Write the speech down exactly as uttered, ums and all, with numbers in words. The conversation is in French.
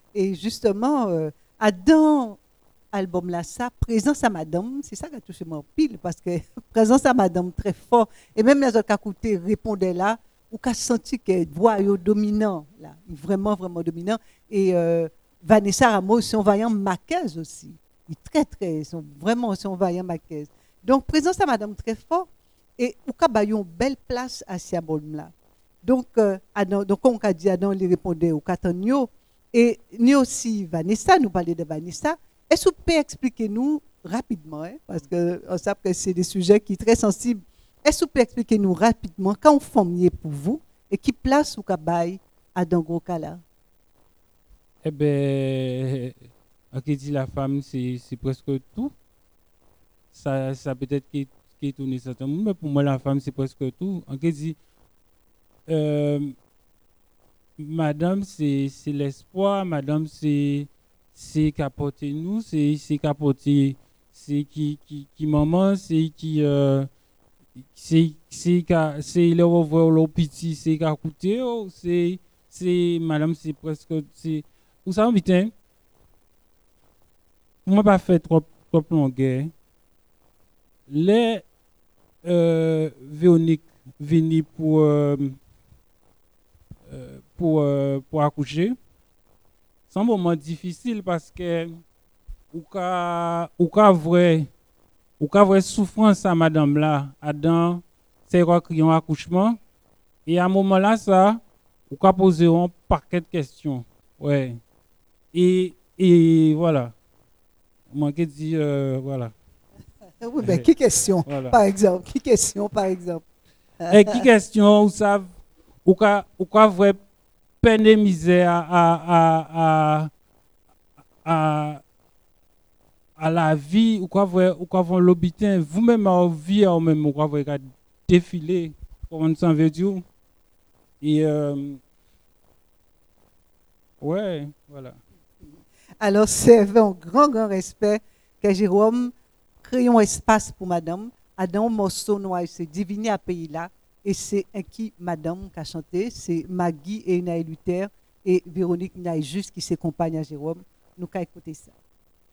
Et justement, euh, Adam, album là, ça, Présence à Madame, c'est ça qui a touché mon pile, parce que Présence à Madame, très fort. Et même les autres qui écouté répondaient là, ou qui a senti que voix est dominant, là, vraiment, vraiment dominant. Et euh, Vanessa Ramos, son vaillant maquaise aussi. Il est très, très, sont vraiment son vaillant maquaise. Donc, Présence à Madame, très fort. Et ou ka une belle place à ce album là. Donc, euh, Adam, donc, on a dit Adam, il répondait au Catanio. Et nous aussi, Vanessa, nous parlait de Vanessa. Est-ce que vous pouvez expliquer nous rapidement, hein, parce qu'on sait que c'est des sujets qui sont très sensibles. Est-ce que vous pouvez expliquer nous rapidement quand on formiez pour vous et qui place ou kabaye à Dango Kala? Eh bien, on dit la femme, c'est c'est presque tout. Ça, ça peut-être qui, qui est tourné certains moments, mais pour moi, la femme, c'est presque tout. On dit, euh, madame, c'est c'est l'espoir, madame, c'est c'est capoter nous, c'est c'est capoter, c'est qui, qui, qui maman, c'est qui. Euh, c'est c'est qu'a- c'est le revoir le petit c'est qu'à coûter oh, c'est c'est madame c'est presque c'est vous savez vite hein moi pas fait trop trop longueur les euh, Véronique vini pour euh, euh, pour euh, pour accoucher c'est un moment difficile parce que ou ka ou ka vrai ou ka vrai souffrance à madame là dans c'est quoi criant accouchement. Et à un moment là, ça, vous pouvez poser un paquet de questions. Ouais. Et, et voilà. Moi, qui dit, euh, voilà. Oui, mais qui question, Voilà. par exemple? Qui question, par exemple? Et qui question, vous savez, vous pouvez avoir peine et misère à, à, à, à, à la vie, vous pouvez avoir l'habitant, vous-même à la vie, vous-même, vous pouvez défiler, comme on veut dire. Et, euh, ouais, voilà. Alors, c'est avec un grand, grand respect que Jérôme crée un espace pour madame. Adam morceau noir, c'est Divini à pays là. Et c'est un qui madame qui a chanté, c'est Maggie et Naël Luther et Véronique Naï juste qui s'accompagnent à Jérôme. Nous qu'à écouter ça.